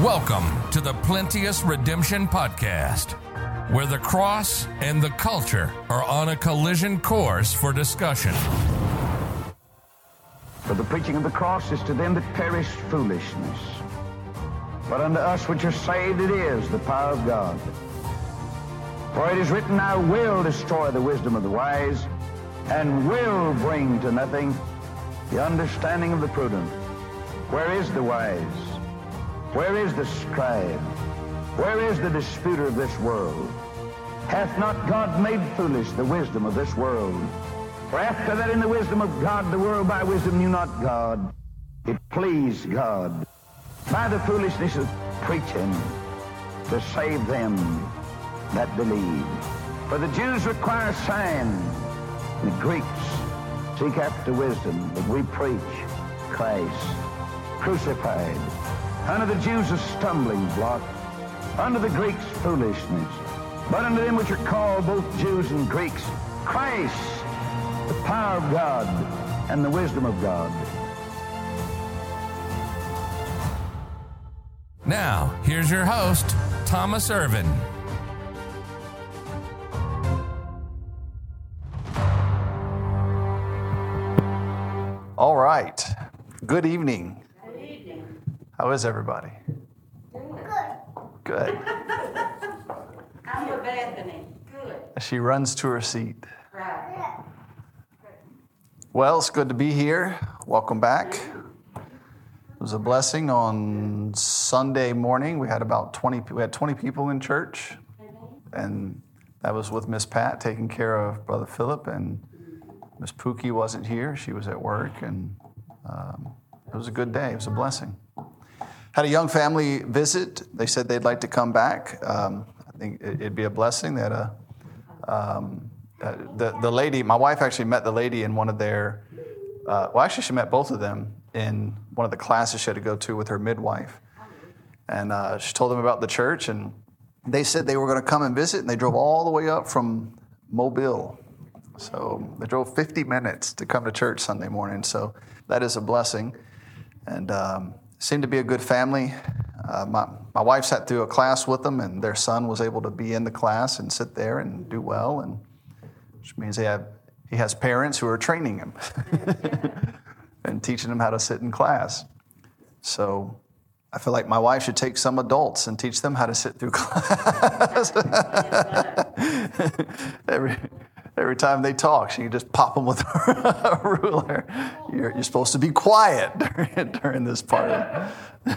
Welcome to the Plenteous Redemption Podcast, where the cross and the culture are on a collision course for discussion. For the preaching of the cross is to them that perish foolishness, but unto us which are saved it is the power of God. For it is written, I will destroy the wisdom of the wise, and will bring to nothing the understanding of the prudent. Where is the wise? Where is the scribe? Where is the disputer of this world? Hath not God made foolish the wisdom of this world? For after that in the wisdom of God, the world by wisdom knew not God. It pleased God by the foolishness of preaching to save them that believe. For the Jews require a sign, and the Greeks seek after wisdom, but we preach Christ crucified. Unto the Jews a stumbling block, unto the Greeks foolishness, but unto them which are called both Jews and Greeks, Christ, the power of God and the wisdom of God. Now, here's your host, Thomas Irvin. All right. Good evening. Good evening. How is everybody? Good. I'm with Bethany. Good. She runs to her seat. Right. Well, it's good to be here. Welcome back. It was a blessing on Sunday morning. We had about 20 people in church, and that was with Miss Pat taking care of Brother Philip, and Miss Pookie wasn't here. She was at work, and it was a good day. It was a blessing. Had a young family visit. They said they'd like to come back. I think it'd be a blessing. They had the lady, my wife actually met the lady in one of their, actually she met both of them in one of the classes she had to go to with her midwife. And she told them about the church, and they said they were going to come and visit, and they drove all the way up from Mobile. So they drove 50 minutes to come to church Sunday morning. So that is a blessing. And seemed to be a good family. My wife sat through a class with them, and their son was able to be in the class and sit there and do well, and which means he has parents who are training him and teaching him how to sit in class. So I feel like my wife should take some adults and teach them how to sit through class. Every time they talk, she can just pop them with a ruler. You're supposed to be quiet during this part.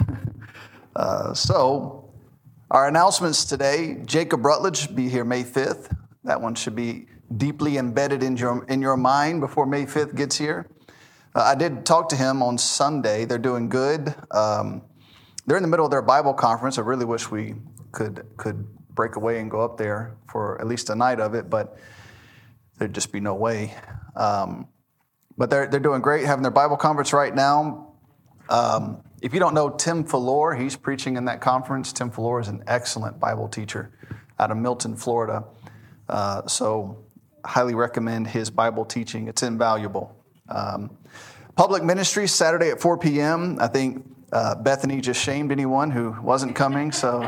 So, our announcements today: Jacob Rutledge be here May 5th. That one should be deeply embedded in your mind before May 5th gets here. I did talk to him on Sunday. They're doing good. They're in the middle of their Bible conference. I really wish we could break away and go up there for at least a night of it, but there'd just be no way. But they're doing great, having their Bible conference right now. If you don't know Tim Fuller, he's preaching in that conference. Tim Fuller is an excellent Bible teacher out of Milton, Florida. So highly recommend his Bible teaching. It's invaluable. Public ministry, Saturday at 4 p.m. I think Bethany just shamed anyone who wasn't coming, so...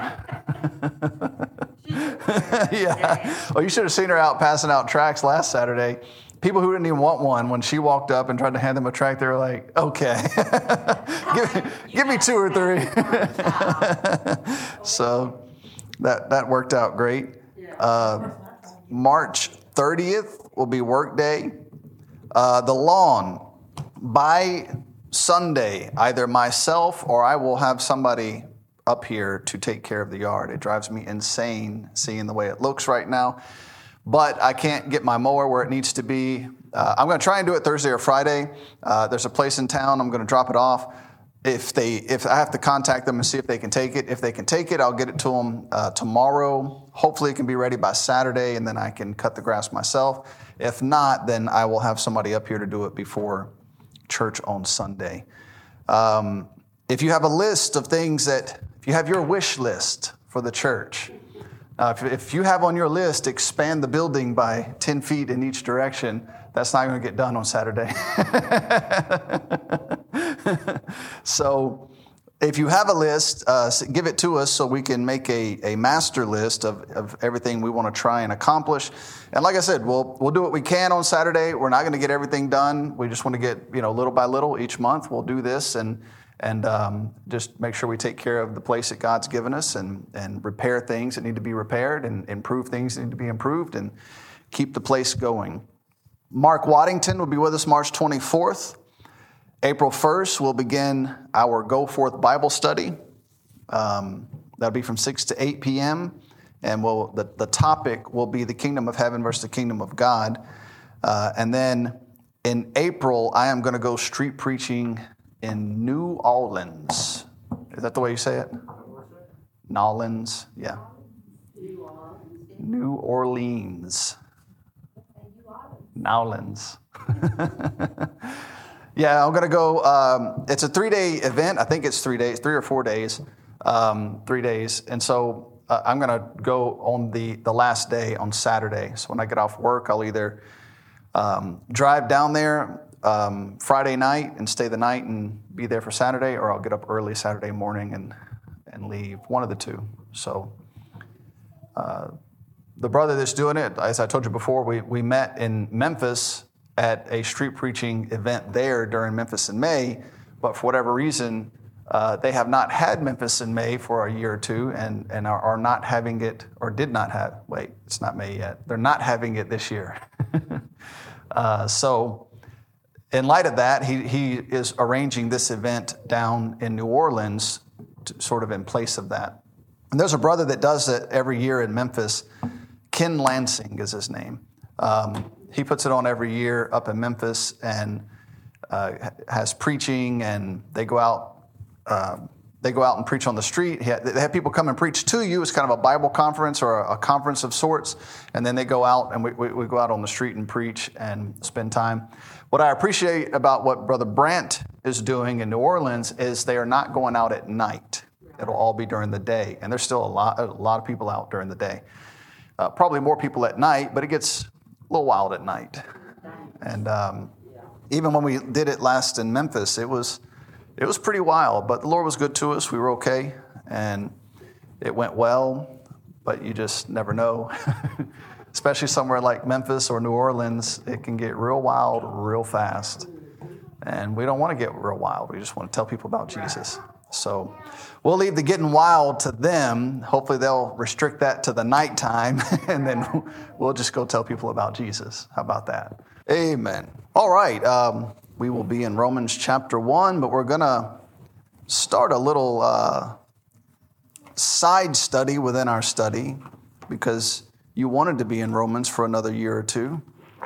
Yeah. Well, you should have seen her out passing out tracts last Saturday. People who didn't even want one, when she walked up and tried to hand them a tract, they were like, okay, give me 2 or 3. So that worked out great. March 30th will be work day. The lawn, by Sunday, either myself or I will have somebody up here to take care of the yard. It drives me insane seeing the way it looks right now. But I can't get my mower where it needs to be. I'm going to try and do it Thursday or Friday. There's a place in town. I'm going to drop it off. If I have to contact them and see if they can take it. If they can take it, I'll get it to them tomorrow. Hopefully it can be ready by Saturday, and then I can cut the grass myself. If not, then I will have somebody up here to do it before church on Sunday. If you have a list of things if you have your wish list for the church, if you have on your list, expand the building by 10 feet in each direction, that's not going to get done on Saturday. So if you have a list, give it to us so we can make a master list of everything we want to try and accomplish. And like I said, we'll do what we can on Saturday. We're not going to get everything done. We just want to get, little by little each month. We'll do this and just make sure we take care of the place that God's given us and repair things that need to be repaired and improve things that need to be improved and keep the place going. Mark Waddington will be with us March 24th. April 1st, we'll begin our Go Forth Bible study. That'll be from 6 to 8 p.m. And the topic will be the kingdom of heaven versus the kingdom of God. And then in April, I am going to go street preaching in New Orleans. Is that the way you say it? Nolans, yeah. New Orleans. Nowlands. Yeah, I'm going to go. It's a 3-day event. I think it's 3 days, 3 or 4 days, 3 days. And so I'm going to go on the last day on Saturday. So when I get off work, I'll either drive down there Friday night and stay the night and be there for Saturday, or I'll get up early Saturday morning and leave, one of the two. So the brother that's doing it, as I told you before, we met in Memphis at a street preaching event there during Memphis in May, but for whatever reason, they have not had Memphis in May for a year or two and are not having it, or did not have, wait, it's not May yet. They're not having it this year. So in light of that, he is arranging this event down in New Orleans, sort of in place of that. And there's a brother that does it every year in Memphis. Ken Lansing is his name. He puts it on every year up in Memphis and has preaching, and they go out and preach on the street. They have people come and preach to you. It's kind of a Bible conference or a conference of sorts, and then they go out and we go out on the street and preach and spend time. What I appreciate about what Brother Brandt is doing in New Orleans is they are not going out at night. It'll all be during the day, and there's still a lot of people out during the day. Probably more people at night, but it gets a little wild at night. And even when we did it last in Memphis, it was pretty wild, but the Lord was good to us. We were okay, and it went well, but you just never know. Especially somewhere like Memphis or New Orleans, it can get real wild real fast. And we don't want to get real wild. We just want to tell people about Jesus. So we'll leave the getting wild to them. Hopefully they'll restrict that to the nighttime, and then we'll just go tell people about Jesus. How about that? Amen. All right. We will be in Romans chapter 1, but we're going to start a little side study within our study, because you wanted to be in Romans for another year or two.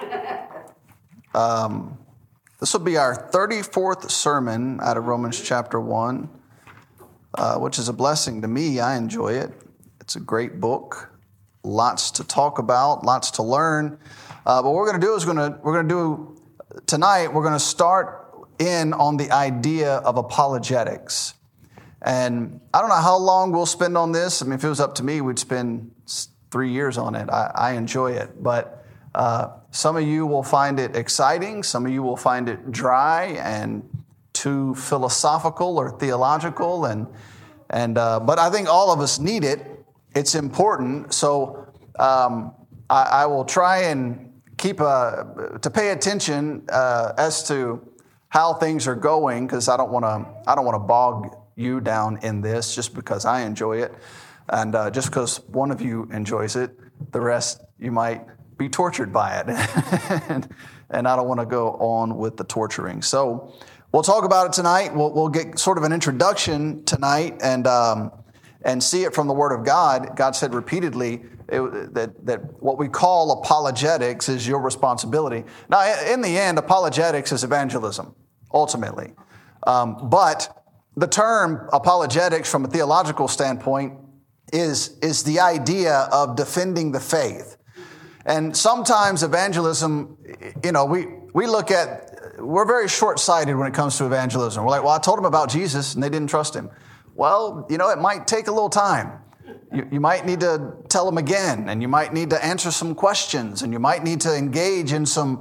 This will be our 34th sermon out of Romans chapter 1. Which is a blessing to me. I enjoy it. It's a great book. Lots to talk about, lots to learn. But what we're going to do is tonight, we're going to start in on the idea of apologetics. And I don't know how long we'll spend on this. I mean, if it was up to me, we'd spend 3 years on it. I enjoy it. But some of you will find it exciting. Some of you will find it dry and too philosophical or theological, but I think all of us need it. It's important. So I will try and keep to pay attention as to how things are going, because I don't want to bog you down in this just because I enjoy it, and just because one of you enjoys it, the rest you might be tortured by it, and I don't want to go on with the torturing. So we'll talk about it tonight. We'll get sort of an introduction tonight and see it from the Word of God. God said repeatedly that what we call apologetics is your responsibility. Now, in the end, apologetics is evangelism, ultimately. But the term apologetics from a theological standpoint is the idea of defending the faith. And sometimes evangelism, we look at, we're very short-sighted when it comes to evangelism. We're like, well, I told them about Jesus and they didn't trust him. Well, it might take a little time. You might need to tell them again, and you might need to answer some questions, and you might need to engage in some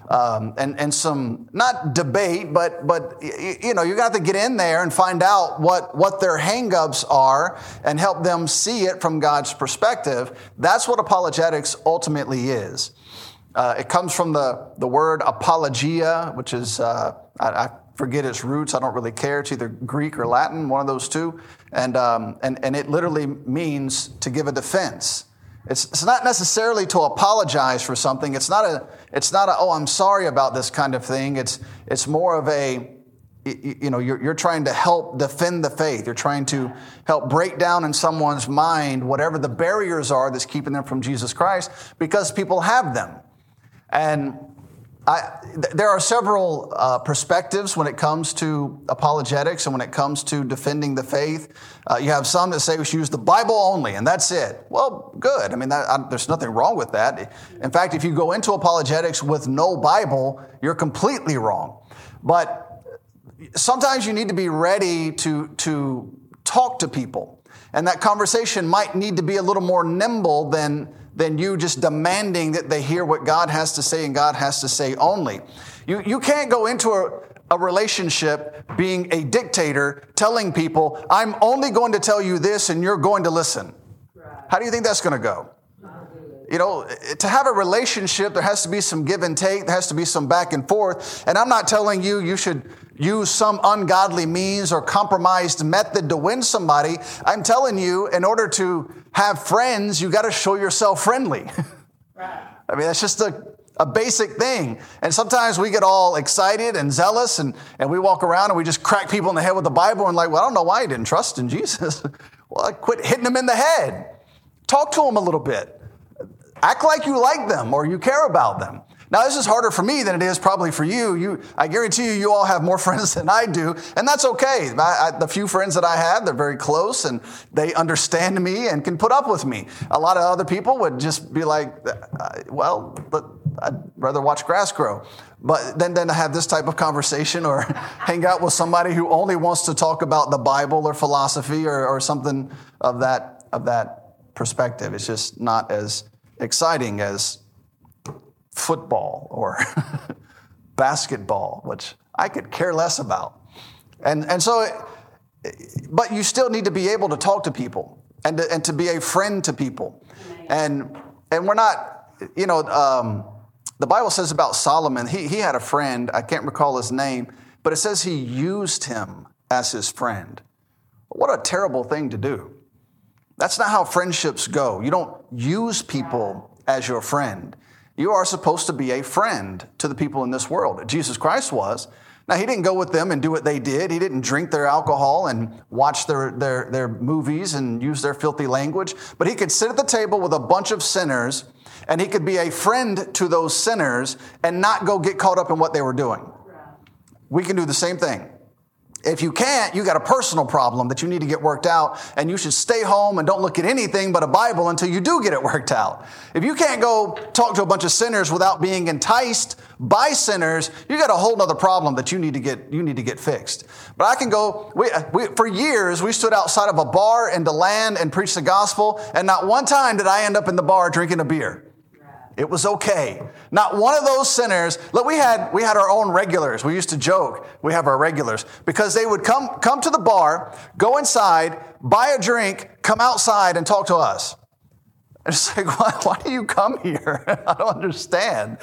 and some, not debate, but you got to get in there and find out what their hang-ups are and help them see it from God's perspective. That's what apologetics ultimately is. It comes from the word apologia, which is, I forget its roots. I don't really care. It's either Greek or Latin, one of those two. And it literally means to give a defense. It's not necessarily to apologize for something. It's not a, oh, I'm sorry about this kind of thing. It's more of a, you're trying to help defend the faith. You're trying to help break down in someone's mind whatever the barriers are that's keeping them from Jesus Christ, because people have them. And there are several perspectives when it comes to apologetics and when it comes to defending the faith. You have some that say we should use the Bible only, and that's it. Well, good. I mean, there's nothing wrong with that. In fact, if you go into apologetics with no Bible, you're completely wrong. But sometimes you need to be ready to talk to people, and that conversation might need to be a little more nimble than you just demanding that they hear what God has to say and God has to say only. You can't go into a relationship being a dictator telling people, I'm only going to tell you this and you're going to listen. How do you think that's going to go? To have a relationship, there has to be some give and take. There has to be some back and forth. And I'm not telling you should use some ungodly means or compromised method to win somebody. I'm telling you, in order to have friends, you got to show yourself friendly. Right. I mean, that's just a basic thing. And sometimes we get all excited and zealous and we walk around and we just crack people in the head with the Bible and like, well, I don't know why you didn't trust in Jesus. Well, quit hitting them in the head. Talk to them a little bit. Act like you like them or you care about them. Now, this is harder for me than it is probably for you. I guarantee you all have more friends than I do, and that's okay. The few friends that I have, they're very close, and they understand me and can put up with me. A lot of other people would just be like, well, I'd rather watch grass grow. But then to have this type of conversation or hang out with somebody who only wants to talk about the Bible or philosophy or something of that perspective, it's just not as exciting as football or basketball, which I could care less about. And so, but you still need to be able to talk to people and to be a friend to people. And we're not, the Bible says about Solomon, he had a friend, I can't recall his name, but it says he used him as his friend. What a terrible thing to do. That's not how friendships go. You don't use people as your friend. You are supposed to be a friend to the people in this world. Jesus Christ was. Now, he didn't go with them and do what they did. He didn't drink their alcohol and watch their movies and use their filthy language. But he could sit at the table with a bunch of sinners, and he could be a friend to those sinners and not go get caught up in what they were doing. We can do the same thing. If you can't, you got a personal problem that you need to get worked out, and you should stay home and don't look at anything but a Bible until you do get it worked out. If you can't go talk to a bunch of sinners without being enticed by sinners, you got a whole other problem that you need to get fixed. But I can go, for years, we stood outside of a bar in DeLand and preached the gospel, and not one time did I end up in the bar drinking a beer. It was okay. Not one of those sinners. Look, we had our own regulars. We used to joke, we have our regulars, because they would come to the bar, go inside, buy a drink, come outside and talk to us. It's like, why do you come here? I don't understand.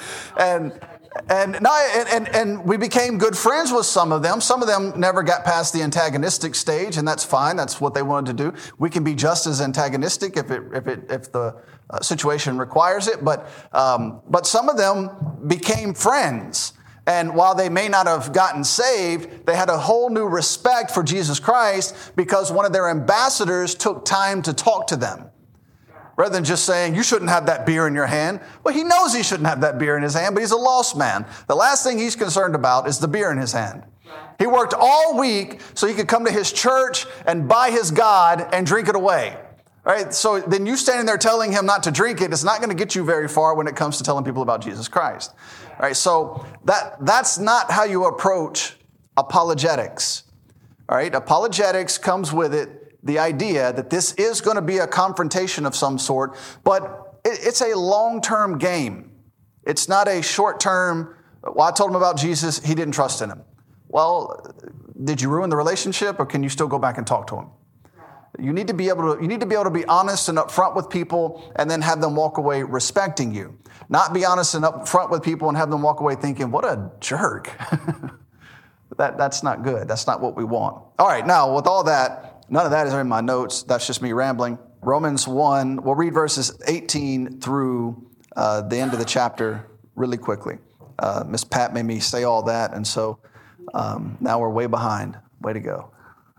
And we became good friends with some of them. Some of them never got past the antagonistic stage, and that's fine. That's what they wanted to do. We can be just as antagonistic if the situation requires it. But some of them became friends. And while they may not have gotten saved, they had a whole new respect for Jesus Christ because one of their ambassadors took time to talk to them. Rather than just saying, you shouldn't have that beer in your hand. Well, he knows he shouldn't have that beer in his hand, but he's a lost man. The last thing he's concerned about is the beer in his hand. He worked all week so he could come to his church and buy his God and drink it away. Right? So then you standing there telling him not to drink it, it's not going to get you very far when it comes to telling people about Jesus Christ. Right? So that's not how you approach apologetics. All right? Apologetics comes with it the idea that this is going to be a confrontation of some sort, but it's a long-term game. It's not a short-term Well, I told him about Jesus. He didn't trust in him. Well, did you ruin the relationship, or can you still go back and talk to him? You need to be able to be honest and upfront with people, and then have them walk away respecting you. Not be honest and upfront with people and have them walk away thinking, what a jerk. That's not good. That's not what we want. All right, now with all that, none of that is in my notes. That's just me rambling. Romans 1, we'll read verses 18 through the end of the chapter really quickly. Miss Pat made me say all that, and so now we're way behind. Way to go.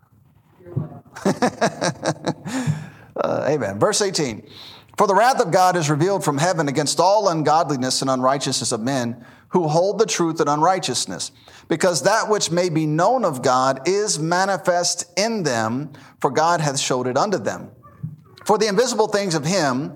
Amen. Verse 18. For the wrath of God is revealed from heaven against all ungodliness and unrighteousness of men who hold the truth in unrighteousness, because that which may be known of God is manifest in them, for God hath showed it unto them. For the invisible things of him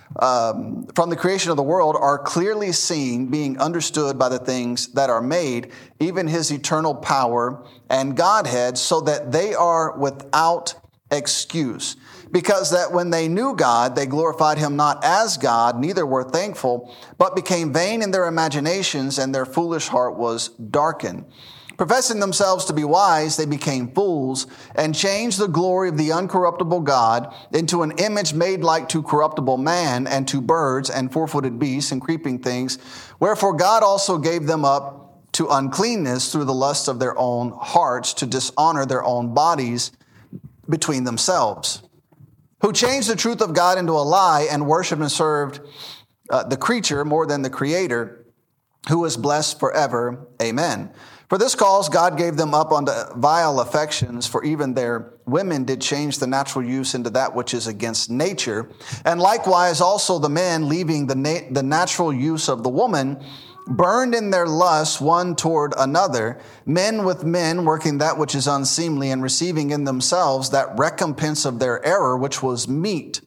from the creation of the world are clearly seen, being understood by the things that are made, even his eternal power and Godhead, so that they are without excuse. Because that when they knew God, they glorified him not as God, neither were thankful, but became vain in their imaginations, and their foolish heart was darkened. Professing themselves to be wise, they became fools, and changed the glory of the uncorruptible God into an image made like to corruptible man, and to birds, and four-footed beasts, and creeping things. Wherefore God also gave them up to uncleanness through the lust of their own hearts, to dishonor their own bodies between themselves. Who changed the truth of God into a lie, and worshiped and served the creature more than the Creator, who is blessed forever. Amen. For this cause God gave them up unto vile affections, for even their women did change the natural use into that which is against nature. And likewise also the men, leaving the natural use of the woman, burned in their lust one toward another, men with men, working that which is unseemly, and receiving in themselves that recompense of their error, which was meet.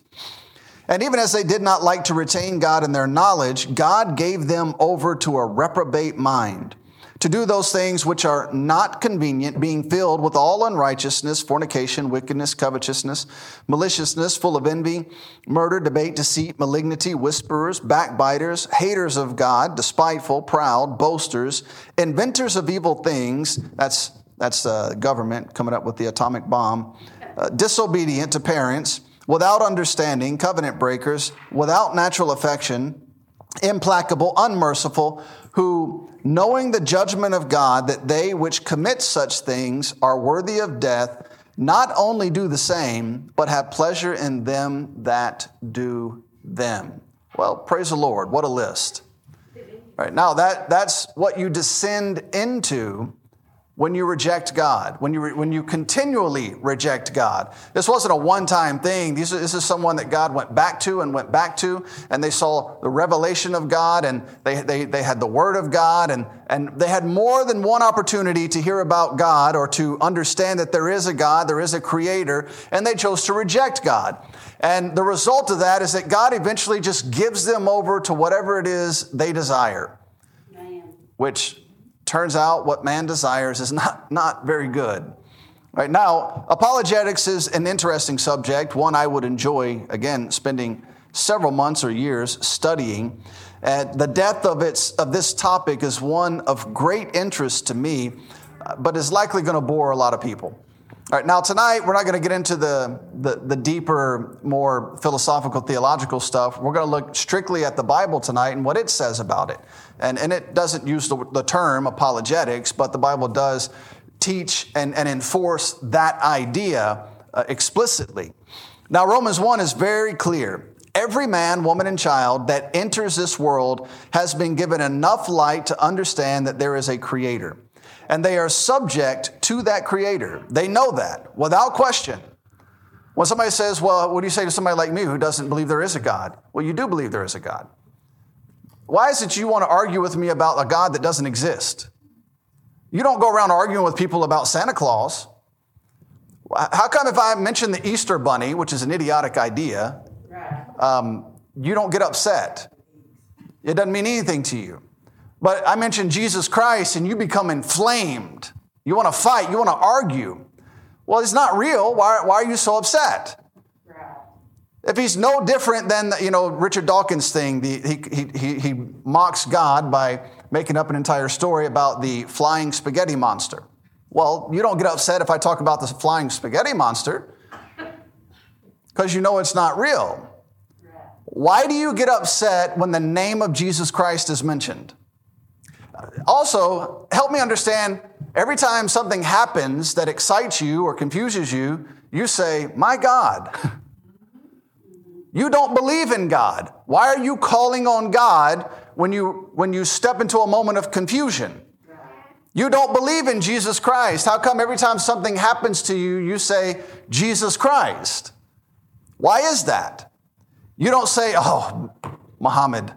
And even as they did not like to retain God in their knowledge, God gave them over to a reprobate mind, to do those things which are not convenient, being filled with all unrighteousness, fornication, wickedness, covetousness, maliciousness, full of envy, murder, debate, deceit, malignity, whisperers, backbiters, haters of God, despiteful, proud, boasters, inventors of evil things. That's government coming up with the atomic bomb. Disobedient to parents, without understanding, covenant breakers, without natural affection, implacable, unmerciful, who, knowing the judgment of God, that they which commit such things are worthy of death, not only do the same, but have pleasure in them that do them. Well, praise the Lord. What a list. All right, now that's what you descend into when you reject God, when you continually reject God. This wasn't a one-time thing. This is someone that God went back to, and they saw the revelation of God, and they had the Word of God, and they had more than one opportunity to hear about God or to understand that there is a God, there is a Creator, and they chose to reject God. And the result of that is that God eventually just gives them over to whatever it is they desire, which turns out what man desires is not very good. Right now, apologetics is an interesting subject, one I would enjoy, again, spending several months or years studying. The depth of this topic is one of great interest to me, but is likely going to bore a lot of people. All right, now tonight we're not going to get into the deeper, more philosophical, theological stuff. We're going to look strictly at the Bible tonight and what it says about it. And it doesn't use the term apologetics, but the Bible does teach and enforce that idea explicitly. Now, Romans 1 is very clear. Every man, woman, and child that enters this world has been given enough light to understand that there is a Creator. And they are subject to that Creator. They know that without question. When somebody says, well, what do you say to somebody like me who doesn't believe there is a God? Well, you do believe there is a God. Why is it you want to argue with me about a God that doesn't exist? You don't go around arguing with people about Santa Claus. How come if I mention the Easter Bunny, which is an idiotic idea, you don't get upset? It doesn't mean anything to you. But I mention Jesus Christ and you become inflamed. You want to fight. You want to argue. Well, it's not real. Why are you so upset? If he's no different than, Richard Dawkins' thing, he mocks God by making up an entire story about the flying spaghetti monster. Well, you don't get upset if I talk about the flying spaghetti monster because you know it's not real. Why do you get upset when the name of Jesus Christ is mentioned? Also, help me understand, every time something happens that excites you or confuses you, you say, my God. You don't believe in God. Why are you calling on God when you step into a moment of confusion? You don't believe in Jesus Christ. How come every time something happens to you, you say, Jesus Christ? Why is that? You don't say, oh, Muhammad.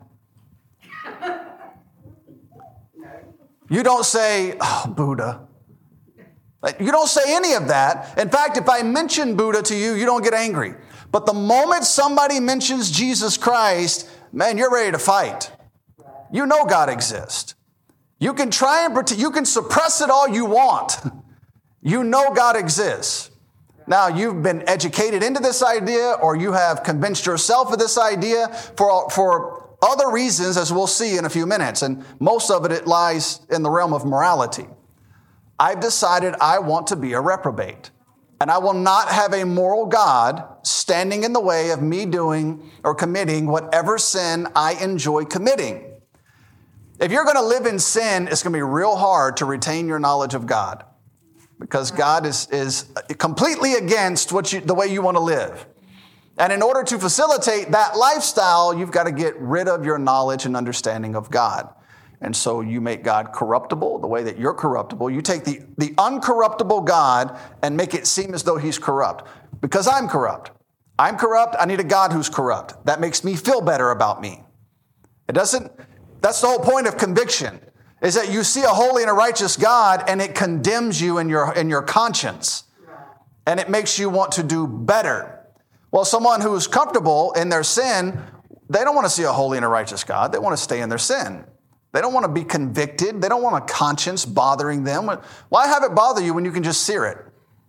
You don't say, oh, Buddha. You don't say any of that. In fact, if I mention Buddha to you, you don't get angry. But the moment somebody mentions Jesus Christ, man, you're ready to fight. You know God exists. You can try and pretend, you can suppress it all you want. You know God exists. Now, you've been educated into this idea, or you have convinced yourself of this idea for other reasons, as we'll see in a few minutes. And most of it lies in the realm of morality. I've decided I want to be a reprobate. And I will not have a moral God standing in the way of me doing or committing whatever sin I enjoy committing. If you're going to live in sin, it's going to be real hard to retain your knowledge of God, because God is completely against the way you want to live. And in order to facilitate that lifestyle, you've got to get rid of your knowledge and understanding of God. And so you make God corruptible the way that you're corruptible. You take the uncorruptible God and make it seem as though he's corrupt. Because I'm corrupt. I'm corrupt. I need a God who's corrupt. That makes me feel better about me. That's the whole point of conviction, is that you see a holy and a righteous God and it condemns you in your conscience. And it makes you want to do better. Well, someone who's comfortable in their sin, they don't want to see a holy and a righteous God. They want to stay in their sin. They don't want to be convicted. They don't want a conscience bothering them. Why have it bother you when you can just sear it?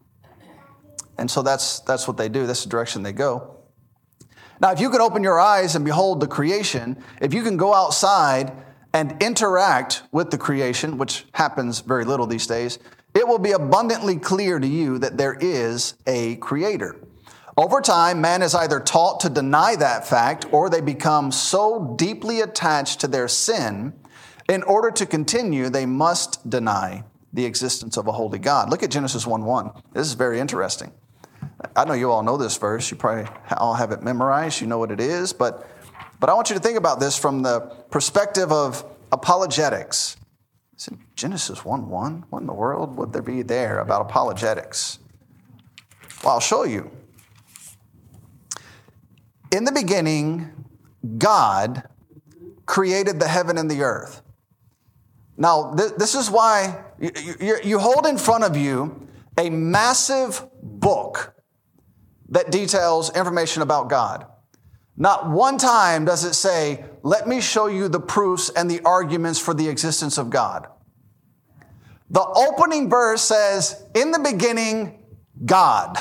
And so that's what they do. That's the direction they go. Now, if you can open your eyes and behold the creation, if you can go outside and interact with the creation, which happens very little these days, it will be abundantly clear to you that there is a creator. Over time, man is either taught to deny that fact, or they become so deeply attached to their sin, in order to continue, they must deny the existence of a holy God. Look at Genesis 1:1. This is very interesting. I know you all know this verse. You probably all have it memorized. You know what it is. But I want you to think about this from the perspective of apologetics. It's in Genesis 1:1. What in the world would there be there about apologetics? Well, I'll show you. In the beginning, God created the heaven and the earth. Now, this is why you hold in front of you a massive book that details information about God. Not one time does it say, let me show you the proofs and the arguments for the existence of God. The opening verse says, in the beginning, God.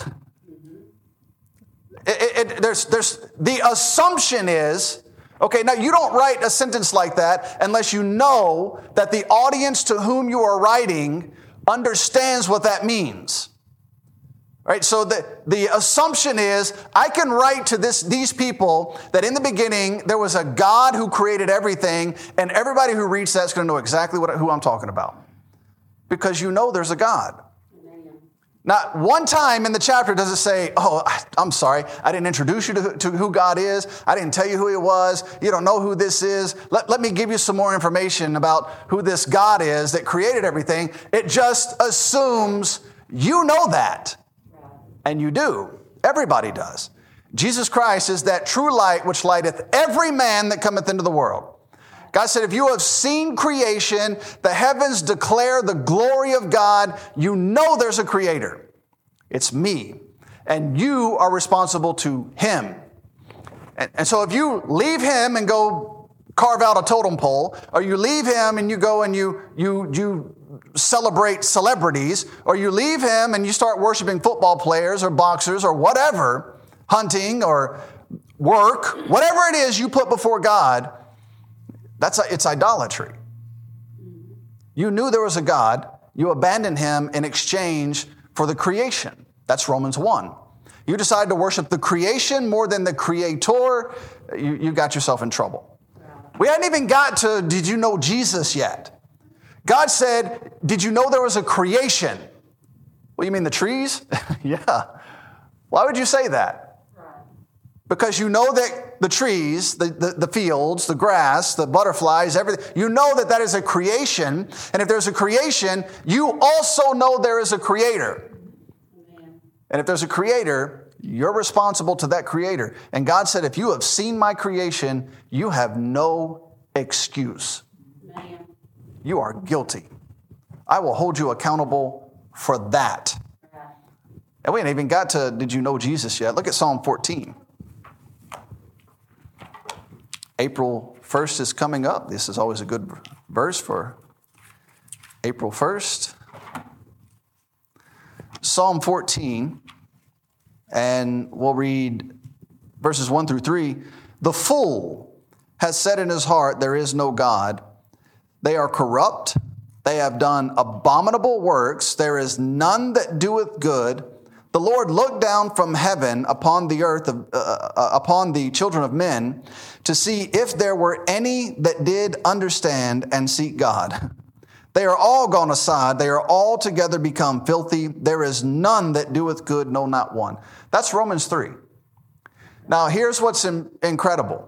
The assumption is, okay, now you don't write a sentence like that unless you know that the audience to whom you are writing understands what that means. Right? So the assumption is, I can write to these people that in the beginning there was a God who created everything, and everybody who reads that is going to know exactly who I'm talking about. Because you know there's a God. Not one time in the chapter does it say, oh, I'm sorry, I didn't introduce you to who God is. I didn't tell you who he was. You don't know who this is. Let me give you some more information about who this God is that created everything. It just assumes you know that. And you do. Everybody does. Jesus Christ is that true light which lighteth every man that cometh into the world. God said, if you have seen creation, the heavens declare the glory of God, you know there's a creator. It's me. And you are responsible to him. And so if you leave him and go carve out a totem pole, or you leave him and you go and you celebrate celebrities, or you leave him and you start worshiping football players or boxers or whatever, hunting or work, whatever it is you put before God, it's idolatry. You knew there was a God. You abandoned him in exchange for the creation. That's Romans 1. You decided to worship the creation more than the creator. You got yourself in trouble. We hadn't even got to, did you know Jesus yet? God said, did you know there was a creation? Well, you mean the trees? Yeah. Why would you say that? Because you know that the trees, the fields, the grass, the butterflies, everything, you know that that is a creation. And if there's a creation, you also know there is a creator. Amen. And if there's a creator, you're responsible to that creator. And God said, if you have seen my creation, you have no excuse. Amen. You are guilty. I will hold you accountable for that. And we ain't even got to, did you know Jesus yet? Look at Psalm 14. April 1st is coming up. This is always a good verse for April 1st. Psalm 14, and we'll read verses 1 through 3. The fool has said in his heart, there is no God. They are corrupt. They have done abominable works. There is none that doeth good. The Lord looked down from heaven upon the earth, upon the children of men, to see if there were any that did understand and seek God. They are all gone aside. They are all together become filthy. There is none that doeth good, no, not one. That's Romans 3. Now, here's what's incredible.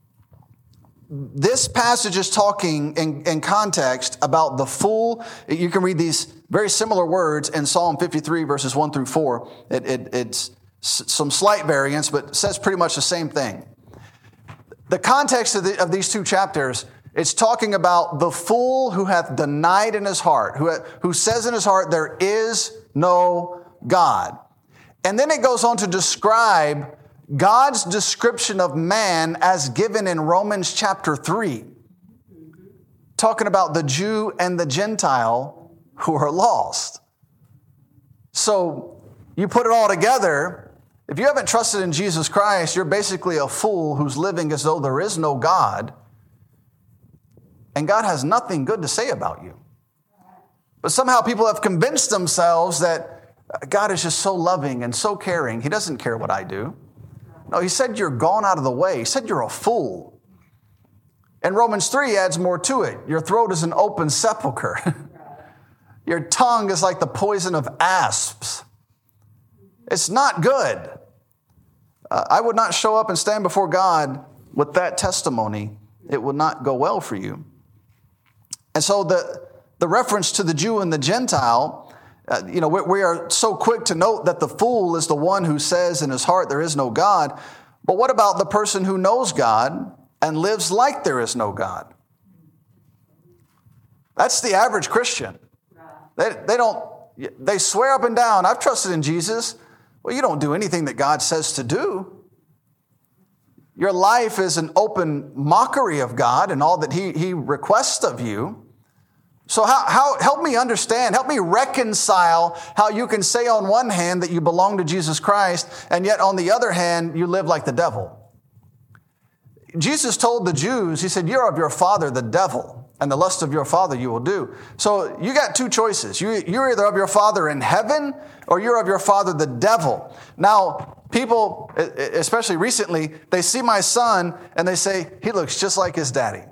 This passage is talking in context about the fool. You can read these very similar words in Psalm 53, verses 1 through 4. It's some slight variance, but says pretty much the same thing. The context of these two chapters, it's talking about the fool who hath denied in his heart, who says in his heart, there is no God. And then it goes on to describe God's description of man as given in Romans chapter 3, talking about the Jew and the Gentile who are lost. So you put it all together. If you haven't trusted in Jesus Christ, you're basically a fool who's living as though there is no God, and God has nothing good to say about you. But somehow people have convinced themselves that God is just so loving and so caring. He doesn't care what I do. No, he said you're gone out of the way. He said you're a fool. And Romans 3 adds more to it. Your throat is an open sepulcher. Your tongue is like the poison of asps. It's not good. I would not show up and stand before God with that testimony. It would not go well for you. And so the reference to the Jew and the Gentile, we are so quick to note that the fool is the one who says in his heart there is no God. But what about the person who knows God and lives like there is no God? That's the average Christian. They swear up and down, I've trusted in Jesus. Well, you don't do anything that God says to do. Your life is an open mockery of God and all that He requests of you. So how help me understand, help me reconcile how you can say on one hand that you belong to Jesus Christ, and yet on the other hand, you live like the devil. Jesus told the Jews, he said, you're of your father, the devil, and the lust of your father you will do. So you got two choices. You're either of your father in heaven or you're of your father, the devil. Now, people, especially recently, they see my son and they say, he looks just like his daddy.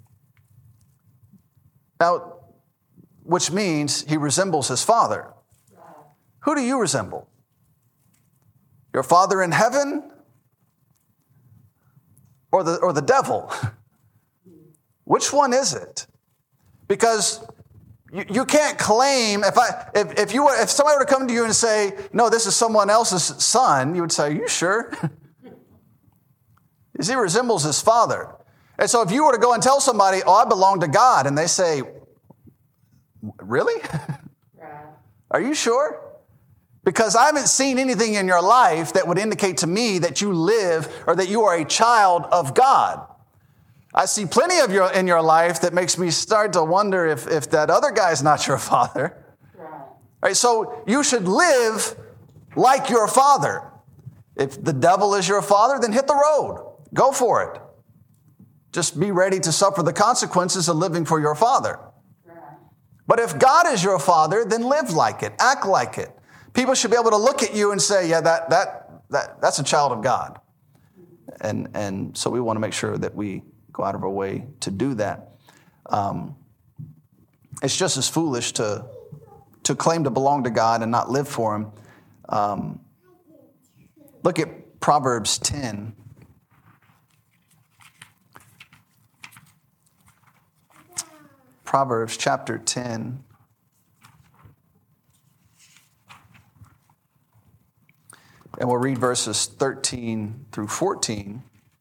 Now, which means he resembles his father. Who do you resemble? Your father in heaven or the devil? Which one is it? Because you can't claim, if somebody were to come to you and say, no, this is someone else's son, you would say, are you sure? Because he resembles his father. And so if you were to go and tell somebody, oh, I belong to God, and they say, really? Are you sure? Because I haven't seen anything in your life that would indicate to me that you live or that you are a child of God. I see plenty of in your life that makes me start to wonder if that other guy's not your father. Right, so you should live like your father. If the devil is your father, then hit the road. Go for it. Just be ready to suffer the consequences of living for your father. But if God is your Father, then live like it, act like it. People should be able to look at you and say, yeah, that's a child of God. And so we want to make sure that we go out of our way to do that. It's just as foolish to claim to belong to God and not live for Him. Look at Proverbs 10. Proverbs chapter 10. And we'll read verses 13 through 14.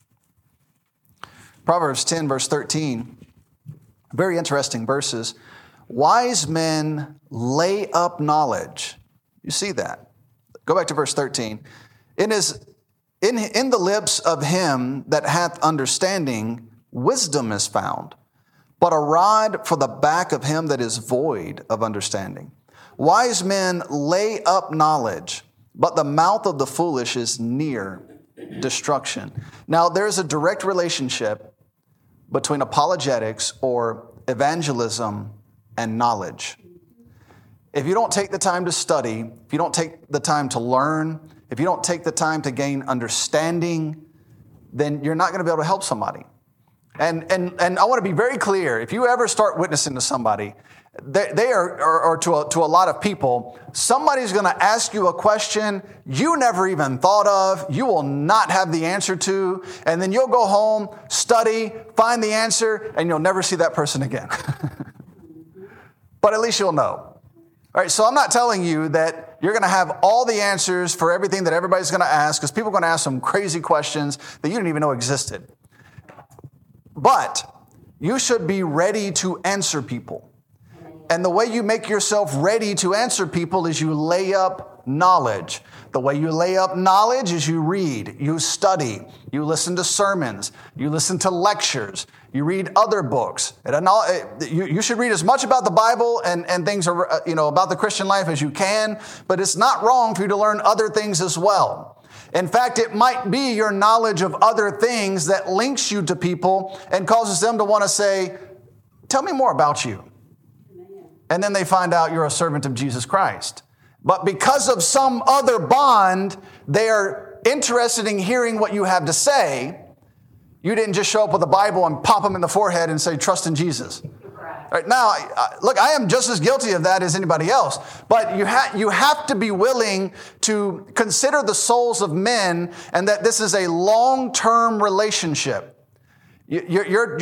Proverbs 10, verse 13. Very interesting verses. Wise men lay up knowledge. You see that. Go back to verse 13. In the lips of him that hath understanding, wisdom is found, but a rod for the back of him that is void of understanding. Wise men lay up knowledge, but the mouth of the foolish is near destruction. Now, there's a direct relationship between apologetics or evangelism and knowledge. If you don't take the time to study, if you don't take the time to learn, if you don't take the time to gain understanding, then you're not going to be able to help somebody. And I want to be very clear. If you ever start witnessing to somebody, they are to a lot of people, somebody's going to ask you a question you never even thought of, you will not have the answer to, and then you'll go home, study, find the answer, and you'll never see that person again. But at least you'll know. All right, so I'm not telling you that you're going to have all the answers for everything that everybody's going to ask, because people are going to ask some crazy questions that you didn't even know existed. But you should be ready to answer people. And the way you make yourself ready to answer people is you lay up knowledge. The way you lay up knowledge is you read, you study, you listen to sermons, you listen to lectures, you read other books. You should read as much about the Bible and things about the Christian life as you can, but it's not wrong for you to learn other things as well. In fact, it might be your knowledge of other things that links you to people and causes them to want to say, tell me more about you. And then they find out you're a servant of Jesus Christ. But because of some other bond, they are interested in hearing what you have to say. You didn't just show up with a Bible and pop them in the forehead and say, trust in Jesus. Right, now, look, I am just as guilty of that as anybody else. But you have to be willing to consider the souls of men and that this is a long-term relationship. You're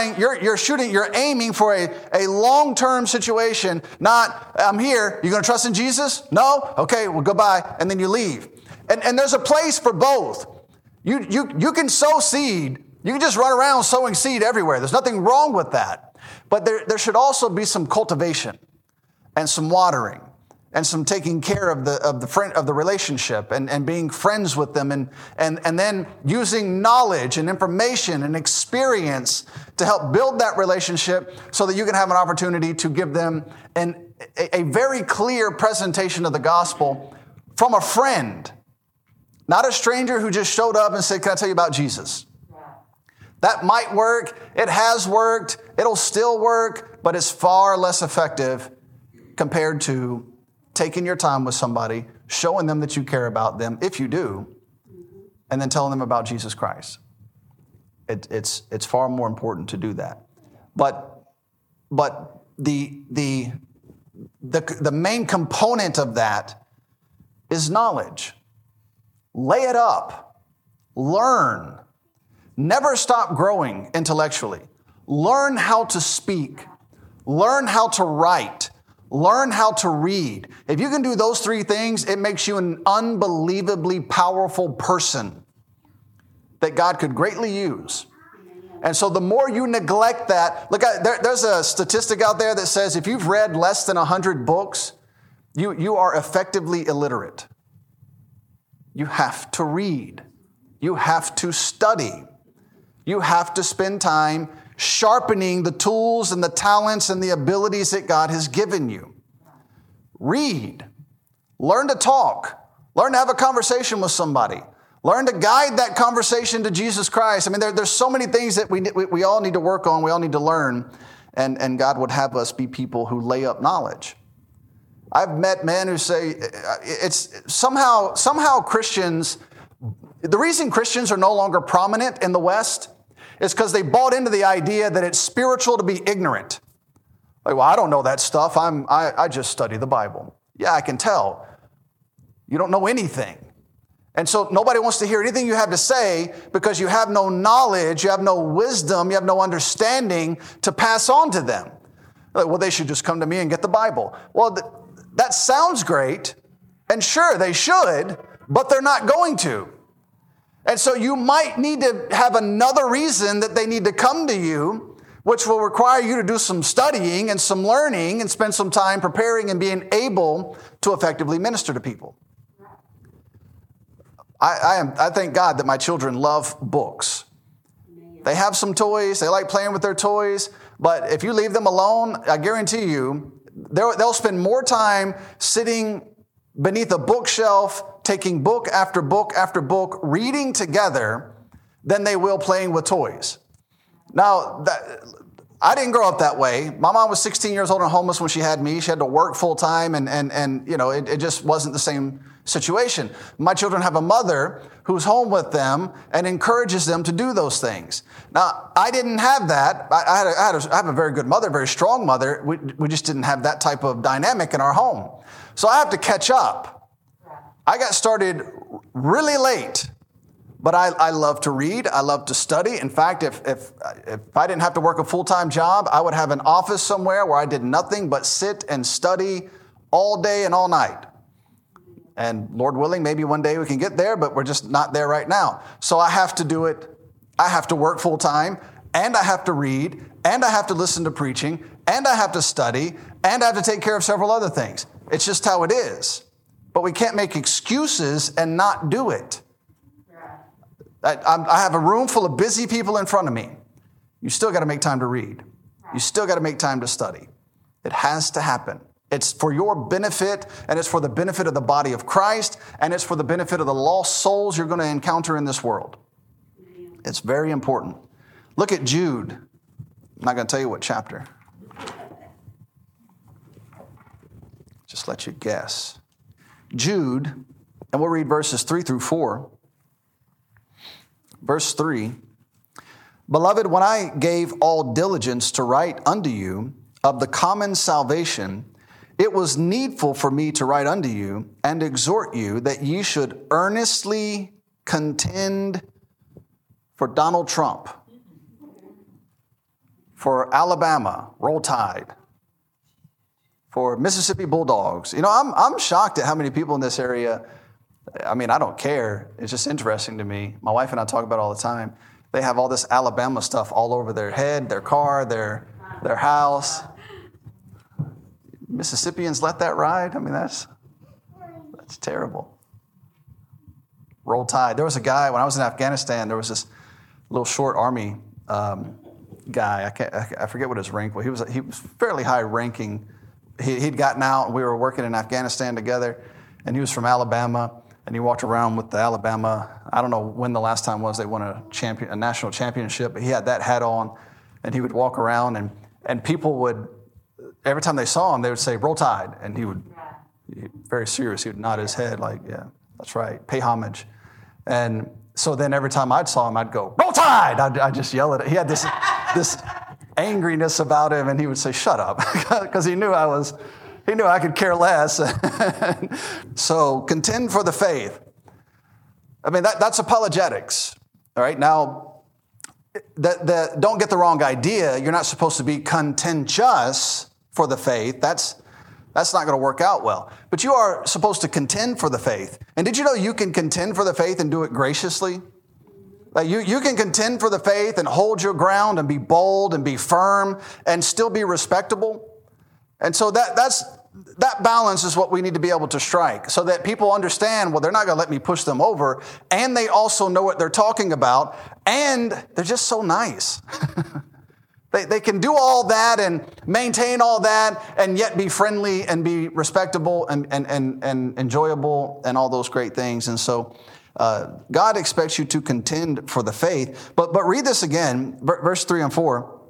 aiming for a long-term situation, not, I'm here, you going to trust in Jesus? No? Okay, well, goodbye, and then you leave. And there's a place for both. You can sow seed. You can just run around sowing seed everywhere. There's nothing wrong with that. But there should also be some cultivation and some watering and some taking care of the relationship and being friends with them and then using knowledge and information and experience to help build that relationship so that you can have an opportunity to give them a very clear presentation of the gospel from a friend, not a stranger who just showed up and said, can I tell you about Jesus? That might work. It has worked. It'll still work, but it's far less effective compared to taking your time with somebody, showing them that you care about them, if you do, and then telling them about Jesus Christ. It's far more important to do that. But the main component of that is knowledge. Lay it up. Learn. Never stop growing intellectually. Learn how to speak. Learn how to write. Learn how to read. If you can do those three things, it makes you an unbelievably powerful person that God could greatly use. And so the more you neglect that, look, there's a statistic out there that says if you've read less than 100 books, you are effectively illiterate. You have to read. You have to study. You have to spend time sharpening the tools and the talents and the abilities that God has given you. Read. Learn to talk. Learn to have a conversation with somebody. Learn to guide that conversation to Jesus Christ. I mean, there's so many things that we all need to work on, we all need to learn. and God would have us be people who lay up knowledge. I've met men who say it's somehow Christians, the reason Christians are no longer prominent in the West is because they bought into the idea that it's spiritual to be ignorant. Like, well, I don't know that stuff. I just study the Bible. Yeah, I can tell. You don't know anything. And so nobody wants to hear anything you have to say because you have no knowledge, you have no wisdom, you have no understanding to pass on to them. Like, well, they should just come to me and get the Bible. Well, that sounds great, and sure, they should, but they're not going to. And so you might need to have another reason that they need to come to you, which will require you to do some studying and some learning and spend some time preparing and being able to effectively minister to people. I thank God that my children love books. They have some toys. They like playing with their toys. But if you leave them alone, I guarantee you, they'll spend more time sitting beneath a bookshelf, taking book after book after book, reading together, than they will playing with toys. Now, I didn't grow up that way. My mom was 16 years old and homeless when she had me. She had to work full time, and you know, it just wasn't the same situation. My children have a mother who's home with them and encourages them to do those things. Now, I didn't have that. I have a very good mother, very strong mother. We just didn't have that type of dynamic in our home. So I have to catch up. I got started really late. But I love to read. I love to study. In fact, if I didn't have to work a full-time job, I would have an office somewhere where I did nothing but sit and study all day and all night. And Lord willing, maybe one day we can get there, but we're just not there right now. So I have to do it. I have to work full-time, and I have to read, and I have to listen to preaching, and I have to study, and I have to take care of several other things. It's just how it is. But we can't make excuses and not do it. I have a room full of busy people in front of me. You still got to make time to read. You still got to make time to study. It has to happen. It's for your benefit, and it's for the benefit of the body of Christ, and it's for the benefit of the lost souls you're going to encounter in this world. It's very important. Look at Jude. I'm not going to tell you what chapter. Just let you guess. Jude, and we'll read verses 3 through 4. Verse 3, Beloved, when I gave all diligence to write unto you of the common salvation, it was needful for me to write unto you and exhort you that ye should earnestly contend for Donald Trump, for Alabama, Roll Tide, for Mississippi Bulldogs. You know, I'm shocked at how many people in this area. I mean, I don't care. It's just interesting to me. My wife and I talk about it all the time. They have all this Alabama stuff all over their head, their car, their house. Mississippians let that ride? I mean, that's terrible. Roll Tide. There was a guy, when I was in Afghanistan, there was this little short army guy. I forget what his rank was. He was fairly high ranking. He'd gotten out, and we were working in Afghanistan together, and he was from Alabama. And he walked around with the Alabama. I don't know when the last time was they won a national championship, but he had that hat on, and he would walk around, and people would, every time they saw him, they would say, Roll Tide. And he would, very serious, he would nod his head like, yeah, that's right, pay homage. And so then every time I saw him, I'd go, Roll Tide! I'd just yell at it. He had this angriness about him, and he would say, shut up, because he knew I could care less. So contend for the faith. I mean, that's apologetics. All right. Now, don't get the wrong idea. You're not supposed to be contentious for the faith. That's not going to work out well. But you are supposed to contend for the faith. And did you know you can contend for the faith and do it graciously? Like you can contend for the faith and hold your ground and be bold and be firm and still be respectable. And so that balance is what we need to be able to strike so that people understand, well, they're not going to let me push them over, and they also know what they're talking about, and they're just so nice. They can do all that and maintain all that and yet be friendly and be respectable and enjoyable and all those great things. And so God expects you to contend for the faith. But read this again, verse 3 and 4.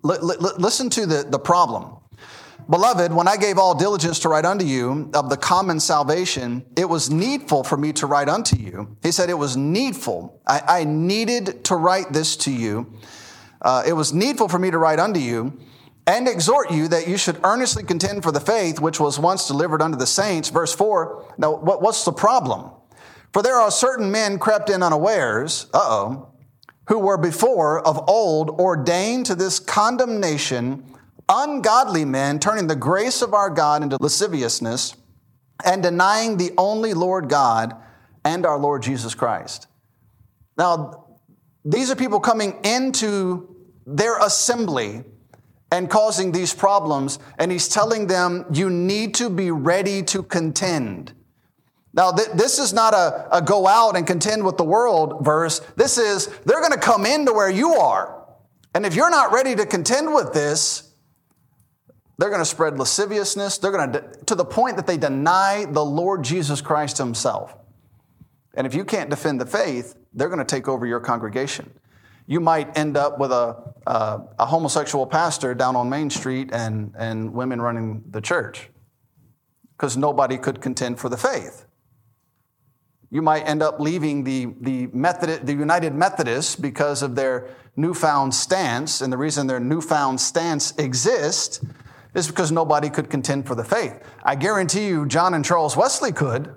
Listen to the problem. Beloved, when I gave all diligence to write unto you of the common salvation, it was needful for me to write unto you. He said it was needful. I needed to write this to you. It was needful for me to write unto you and exhort you that you should earnestly contend for the faith which was once delivered unto the saints. Verse 4. Now, what's the problem? For there are certain men crept in unawares, who were before of old ordained to this condemnation, ungodly men, turning the grace of our God into lasciviousness and denying the only Lord God and our Lord Jesus Christ. Now, these are people coming into their assembly and causing these problems, and he's telling them, you need to be ready to contend. Now, this is not a go out and contend with the world verse. This is, they're going to come into where you are. And if you're not ready to contend with this, they're going to spread lasciviousness. They're going to the point that they deny the Lord Jesus Christ himself. And if you can't defend the faith, they're going to take over your congregation. You might end up with a homosexual pastor down on Main Street and women running the church because nobody could contend for the faith. You might end up leaving the United Methodists because of their newfound stance, and the reason their newfound stance exists is because nobody could contend for the faith. I guarantee you John and Charles Wesley could.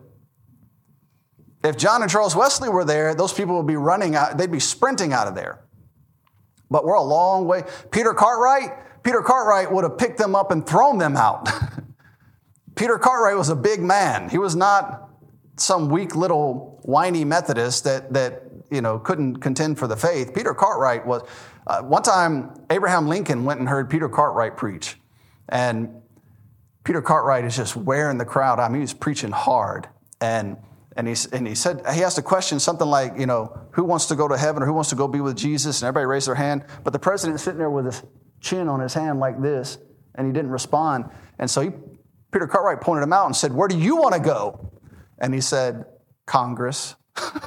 If John and Charles Wesley were there, those people would be running out, they'd be sprinting out of there. But we're a long way. Peter Cartwright would have picked them up and thrown them out. Peter Cartwright was a big man. He was not some weak little whiny Methodist that couldn't contend for the faith. Peter Cartwright was. One time, Abraham Lincoln went and heard Peter Cartwright preach. And Peter Cartwright is just wearing the crowd. I mean, he was preaching hard. And he said, he asked a question, something like, who wants to go to heaven or who wants to go be with Jesus? And everybody raised their hand. But the president's sitting there with his chin on his hand like this, and he didn't respond. And so Peter Cartwright pointed him out and said, where do you want to go? And he said, Congress.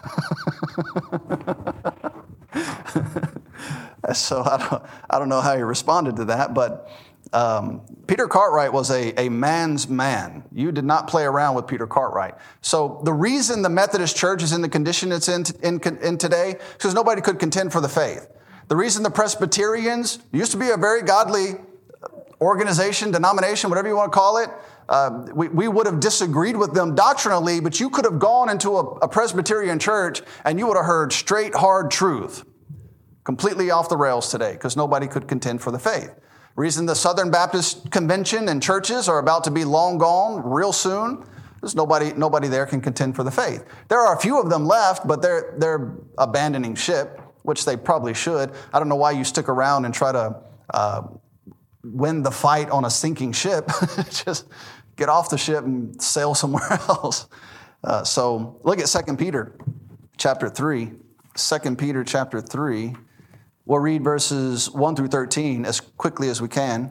So I don't know how he responded to that, but Peter Cartwright was a man's man. You did not play around with Peter Cartwright. So the reason the Methodist Church is in the condition it's in today is because nobody could contend for the faith. The reason the Presbyterians used to be a very godly organization, denomination, whatever you want to call it, we would have disagreed with them doctrinally, but you could have gone into a Presbyterian church and you would have heard straight, hard truth, completely off the rails today because nobody could contend for the faith. Reason the Southern Baptist Convention and churches are about to be long gone real soon is nobody there can contend for the faith. There are a few of them left, but they're abandoning ship, which they probably should. I don't know why you stick around and try to win the fight on a sinking ship. Just get off the ship and sail somewhere else. So look at 2 Peter chapter 3. 2 Peter chapter 3. We'll read verses 1 through 13 as quickly as we can.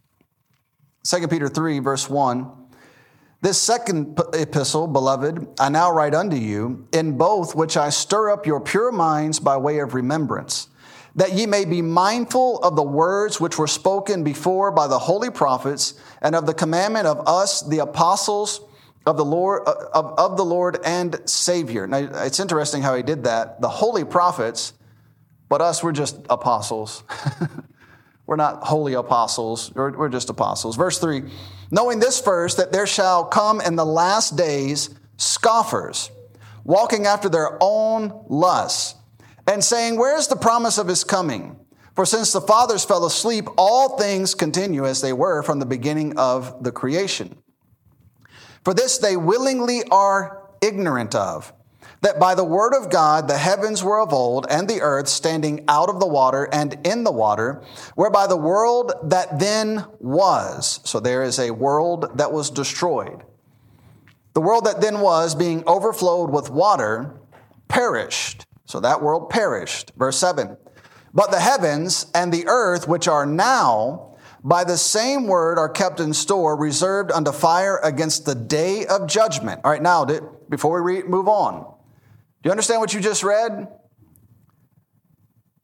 2 Peter 3, verse 1. This second epistle, beloved, I now write unto you, in both which I stir up your pure minds by way of remembrance, that ye may be mindful of the words which were spoken before by the holy prophets, and of the commandment of us, the apostles of the Lord and Savior. Now, it's interesting how he did that. The holy prophets, but us, we're just apostles. We're not holy apostles. We're just apostles. Verse 3, knowing this first, that there shall come in the last days scoffers, walking after their own lusts, and saying, where is the promise of his coming? For since the fathers fell asleep, all things continue as they were from the beginning of the creation. For this they willingly are ignorant of, that by the word of God the heavens were of old, and the earth standing out of the water and in the water, whereby the world that then was, so there is a world that was destroyed. The world that then was, being overflowed with water, perished. So that world perished. Verse 7. But the heavens and the earth, which are now, by the same word are kept in store, reserved unto fire against the day of judgment. All right, now, before we move on, do you understand what you just read?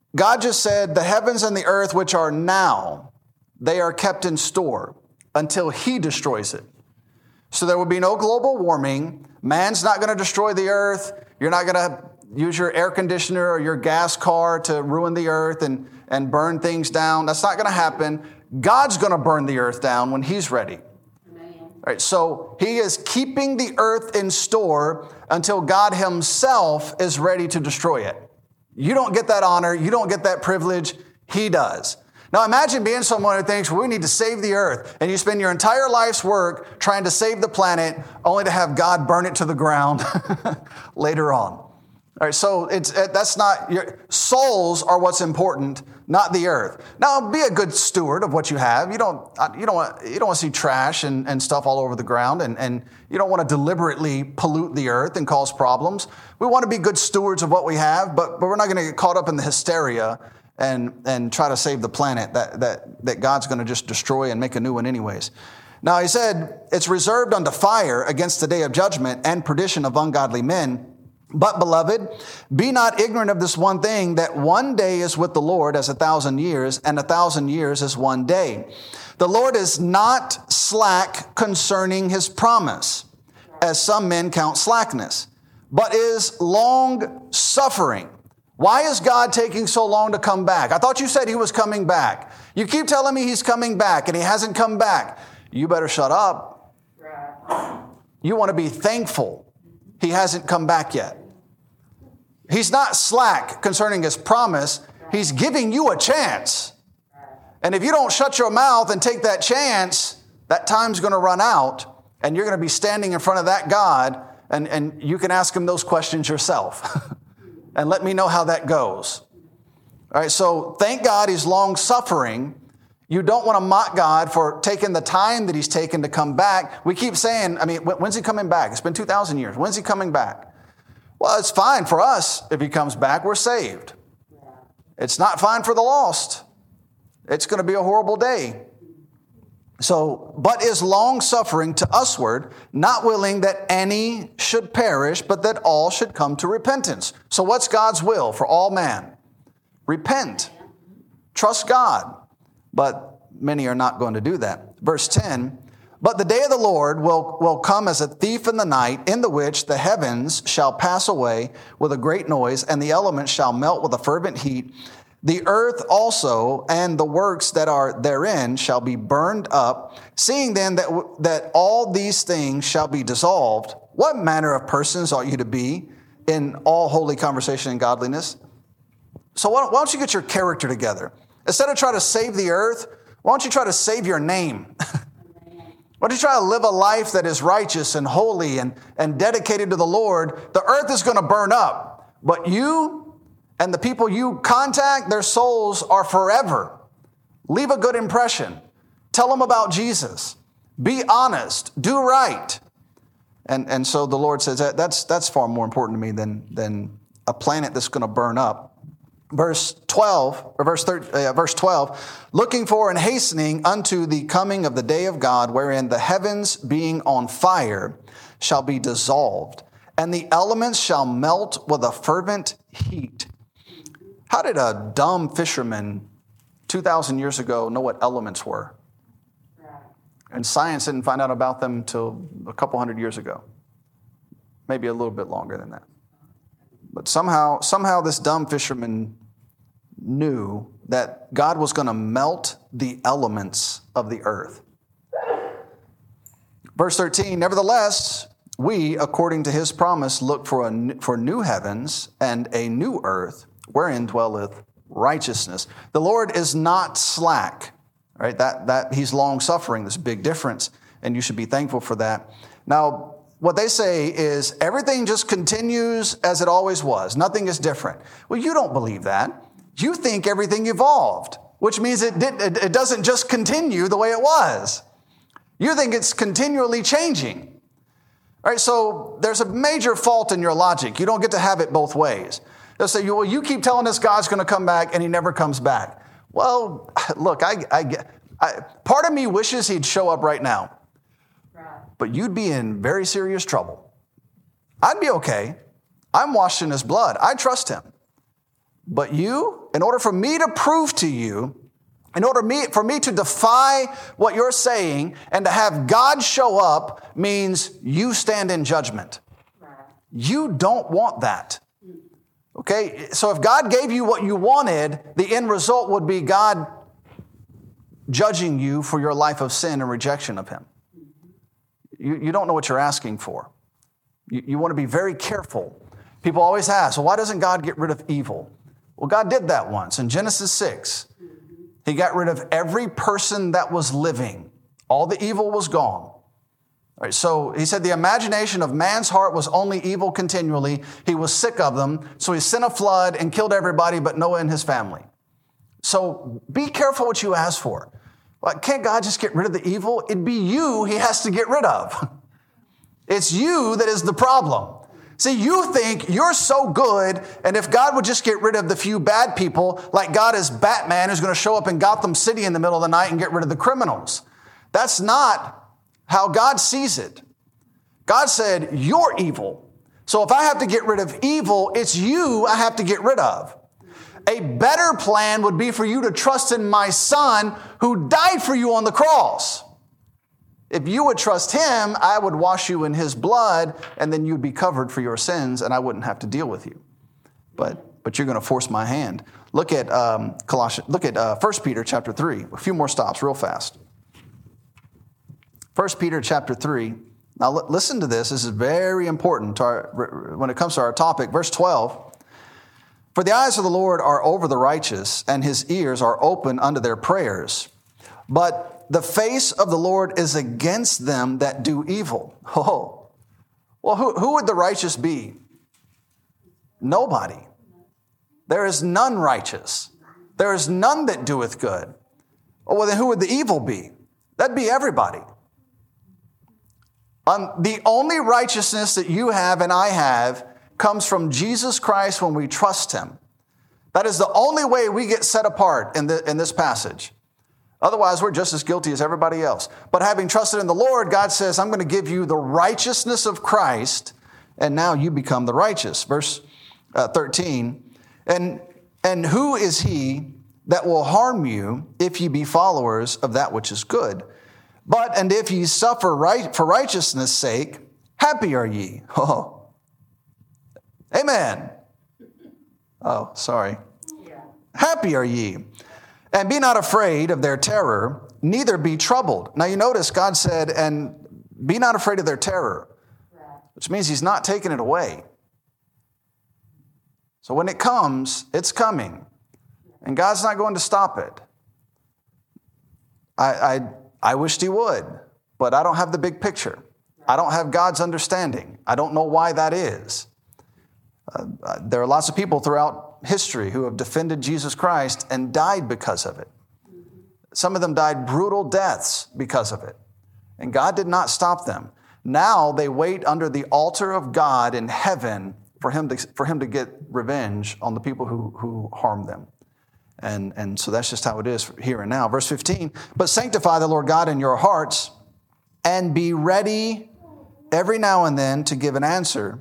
God just said, the heavens and the earth, which are now, they are kept in store until he destroys it. So there will be no global warming. Man's not going to destroy the earth. You're not going to use your air conditioner or your gas car to ruin the earth and burn things down. That's not going to happen. God's going to burn the earth down when he's ready. All right, so he is keeping the earth in store until God himself is ready to destroy it. You don't get that honor. You don't get that privilege. He does. Now imagine being someone who thinks, well, we need to save the earth, and you spend your entire life's work trying to save the planet only to have God burn it to the ground later on. All right, so that's not your souls are what's important, not the earth. Now, be a good steward of what you have. You don't want to see trash and stuff all over the ground, and you don't want to deliberately pollute the earth and cause problems. We want to be good stewards of what we have, but we're not going to get caught up in the hysteria and try to save the planet that God's going to just destroy and make a new one anyways. Now, he said, it's reserved unto fire against the day of judgment and perdition of ungodly men. But, beloved, be not ignorant of this one thing, that one day is with the Lord as 1,000 years, and 1,000 years is one day. The Lord is not slack concerning his promise, as some men count slackness, but is long suffering. Why is God taking so long to come back? I thought you said he was coming back. You keep telling me he's coming back, and he hasn't come back. You better shut up. You want to be thankful he hasn't come back yet. He's not slack concerning his promise. He's giving you a chance. And if you don't shut your mouth and take that chance, that time's going to run out, and you're going to be standing in front of that God, and you can ask him those questions yourself. And let me know how that goes. All right, so thank God he's long-suffering. You don't want to mock God for taking the time that he's taken to come back. We keep saying, when's he coming back? It's been 2,000 years. When's he coming back? Well, it's fine for us if he comes back. We're saved. It's not fine for the lost. It's going to be a horrible day. So, but is long-suffering to usward, not willing that any should perish, but that all should come to repentance. So what's God's will for all man? Repent. Trust God. But many are not going to do that. Verse 10, but the day of the Lord will come as a thief in the night, in the which the heavens shall pass away with a great noise, and the elements shall melt with a fervent heat. The earth also and the works that are therein shall be burned up. Seeing then that all these things shall be dissolved, what manner of persons ought you to be in all holy conversation and godliness? So why don't you get your character together? Instead of trying to save the earth, why don't you try to save your name? Why don't you try to live a life that is righteous and holy and dedicated to the Lord? The earth is going to burn up, but you and the people you contact, their souls are forever. Leave a good impression. Tell them about Jesus. Be honest. Do right. And so the Lord says that's far more important to me than a planet that's going to burn up. Verse 12, looking for and hastening unto the coming of the day of God, wherein the heavens being on fire shall be dissolved, and the elements shall melt with a fervent heat. How did a dumb fisherman 2,000 years ago know what elements were? And science didn't find out about them until a couple hundred years ago. Maybe a little bit longer than that. But somehow this dumb fisherman knew that God was going to melt the elements of the earth. Verse 13, nevertheless, we, according to his promise, look for new heavens and a new earth, wherein dwelleth righteousness. The Lord is not slack, right? That he's long-suffering, this big difference, and you should be thankful for that. Now, what they say is everything just continues as it always was. Nothing is different. Well, you don't believe that. You think everything evolved, which means it doesn't just continue the way it was. You think it's continually changing. All right, so there's a major fault in your logic. You don't get to have it both ways. They'll say, well, you keep telling us God's going to come back, and he never comes back. Well, look, part of me wishes he'd show up right now. But you'd be in very serious trouble. I'd be okay. I'm washed in his blood. I trust him. But you, in order for me to prove to you, for me to defy what you're saying and to have God show up means you stand in judgment. You don't want that. Okay? So if God gave you what you wanted, the end result would be God judging you for your life of sin and rejection of Him. You don't know what you're asking for. You want to be very careful. People always ask, well, why doesn't God get rid of evil? Well, God did that once. In Genesis 6, He got rid of every person that was living. All the evil was gone. All right, so He said the imagination of man's heart was only evil continually. He was sick of them. So He sent a flood and killed everybody but Noah and his family. So be careful what you ask for. Well, can't God just get rid of the evil? It'd be you He has to get rid of. It's you that is the problem. See, you think you're so good, and if God would just get rid of the few bad people, like God is Batman who's going to show up in Gotham City in the middle of the night and get rid of the criminals. That's not how God sees it. God said, you're evil. So if I have to get rid of evil, it's you I have to get rid of. A better plan would be for you to trust in my Son who died for you on the cross. If you would trust Him, I would wash you in His blood, and then you'd be covered for your sins, and I wouldn't have to deal with you. But you're going to force my hand. Look at 1 Peter chapter 3. A few more stops real fast. 1 Peter chapter 3. Now listen to this. This is very important to when it comes to our topic. Verse 12. For the eyes of the Lord are over the righteous, and His ears are open unto their prayers. But the face of the Lord is against them that do evil. Oh, well, who would the righteous be? Nobody. There is none righteous. There is none that doeth good. Oh, well, then who would the evil be? That'd be everybody. The only righteousness that you have and I have comes from Jesus Christ when we trust Him. That is the only way we get set apart in this passage. Otherwise, we're just as guilty as everybody else. But having trusted in the Lord, God says, I'm going to give you the righteousness of Christ, and now you become the righteous. Verse 13, and who is he that will harm you if ye be followers of that which is good? But, and if ye suffer for righteousness' sake, happy are ye. Oh, amen. Oh, sorry. Yeah. Happy are ye. And be not afraid of their terror, neither be troubled. Now you notice God said, and be not afraid of their terror, which means He's not taking it away. So when it comes, it's coming. And God's not going to stop it. I wished He would, but I don't have the big picture. I don't have God's understanding. I don't know why that is. There are lots of people throughout history who have defended Jesus Christ and died because of it. Some of them died brutal deaths because of it. And God did not stop them. Now they wait under the altar of God in heaven for him to get revenge on the people who harmed them. And so that's just how it is here and now. Verse 15, but sanctify the Lord God in your hearts and be ready every now and then to give an answer.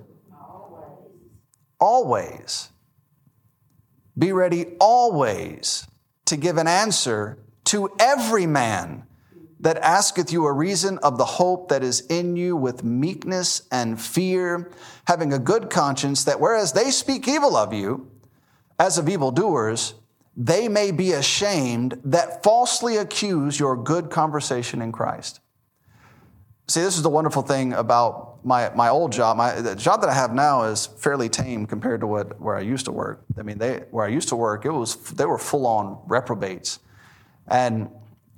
Always. Be ready always to give an answer to every man that asketh you a reason of the hope that is in you with meekness and fear, having a good conscience, that whereas they speak evil of you, as of evildoers, they may be ashamed that falsely accuse your good conversation in Christ. See, this is the wonderful thing about my old job. The job that I have now is fairly tame compared to where I used to work. I mean, where I used to work, they were full-on reprobates. And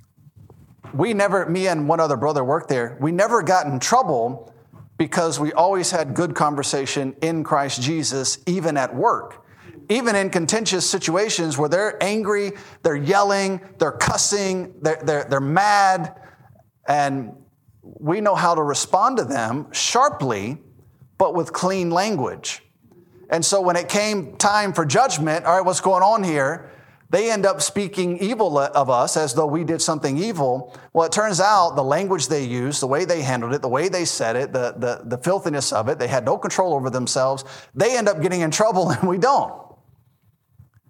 me and one other brother worked there, we never got in trouble because we always had good conversation in Christ Jesus, even at work. Even in contentious situations where they're angry, they're yelling, they're cussing, they're mad, and we know how to respond to them sharply, but with clean language. And so when it came time for judgment, all right, what's going on here? They end up speaking evil of us as though we did something evil. Well, it turns out the language they used, the way they handled it, the way they said it, the filthiness of it, they had no control over themselves. They end up getting in trouble and we don't.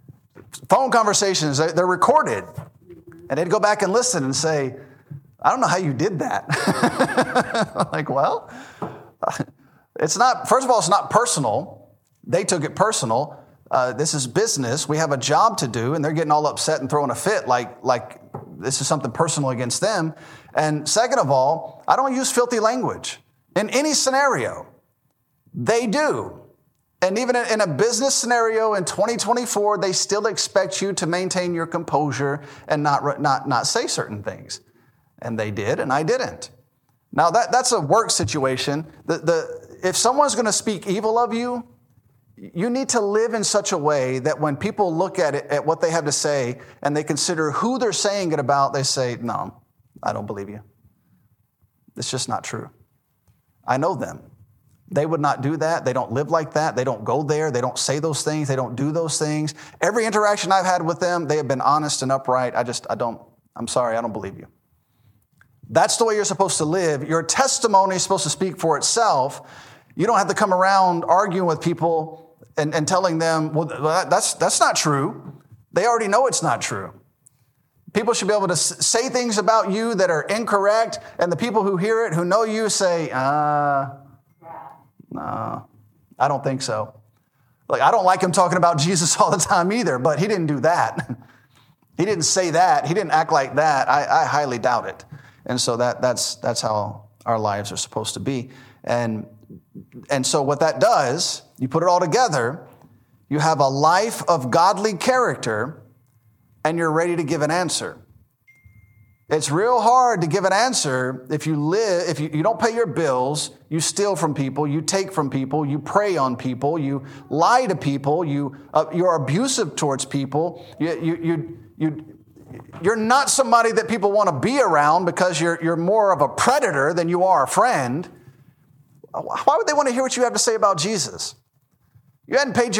phone conversations, they're recorded. And they'd go back and listen and say, I don't know how you did that. Like, well, it's not, first of all, it's not personal. They took it personal. This is business. We have a job to do, and they're getting all upset and throwing a fit like this is something personal against them. And second of all, I don't use filthy language in any scenario. They do. And even in a business scenario in 2024, they still expect you to maintain your composure and not say certain things. And they did, and I didn't. Now, that's a work situation. If someone's going to speak evil of you, you need to live in such a way that when people look at it, at what they have to say, and they consider who they're saying it about, they say, no, I don't believe you. It's just not true. I know them. They would not do that. They don't live like that. They don't go there. They don't say those things. They don't do those things. Every interaction I've had with them, they have been honest and upright. I'm sorry, I don't believe you. That's the way you're supposed to live. Your testimony is supposed to speak for itself. You don't have to come around arguing with people and telling them, well, that's not true. They already know it's not true. People should be able to say things about you that are incorrect, and the people who hear it, who know you, say, no, I don't think so. Like, I don't like him talking about Jesus all the time either, but he didn't do that. He didn't say that. He didn't act like that. I highly doubt it. And so that's how our lives are supposed to be. And so what that does, you put it all together, you have a life of godly character, and you're ready to give an answer. It's real hard to give an answer if you don't pay your bills, you steal from people, you take from people, you prey on people, you lie to people, you're abusive towards people, you're not somebody that people want to be around because you're more of a predator than you are a friend. Why would they want to hear what you have to say about Jesus? You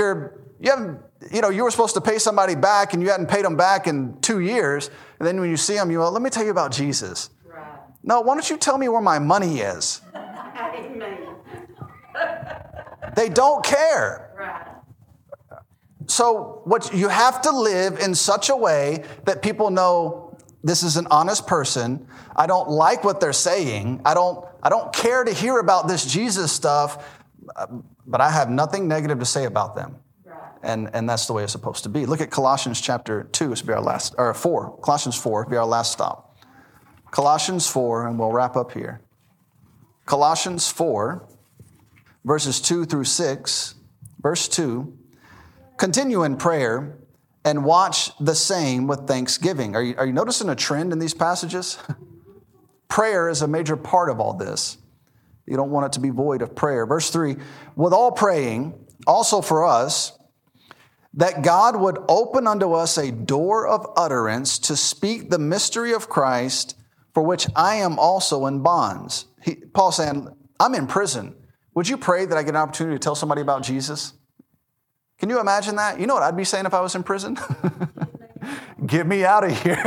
were supposed to pay somebody back and you hadn't paid them back in 2 years. And then when you see them, let me tell you about Jesus. Right. No, why don't you tell me where my money is? Amen. They don't care. Right. So you have to live in such a way that people know this is an honest person. I don't like what they're saying. I don't care to hear about this Jesus stuff, but I have nothing negative to say about them. And that's the way it's supposed to be. Look at Colossians chapter 2. This will be our last, or 4. Colossians 4 will be our last stop. Colossians 4, and we'll wrap up here. Colossians 4, verses 2 through 6. Verse 2. Continue in prayer and watch the same with thanksgiving. Are you noticing a trend in these passages? Prayer is a major part of all this. You don't want it to be void of prayer. Verse 3. With all praying, also for us, that God would open unto us a door of utterance to speak the mystery of Christ, for which I am also in bonds. Paul's saying, I'm in prison. Would you pray that I get an opportunity to tell somebody about Jesus? Can you imagine that? You know what I'd be saying if I was in prison? Get me out of here.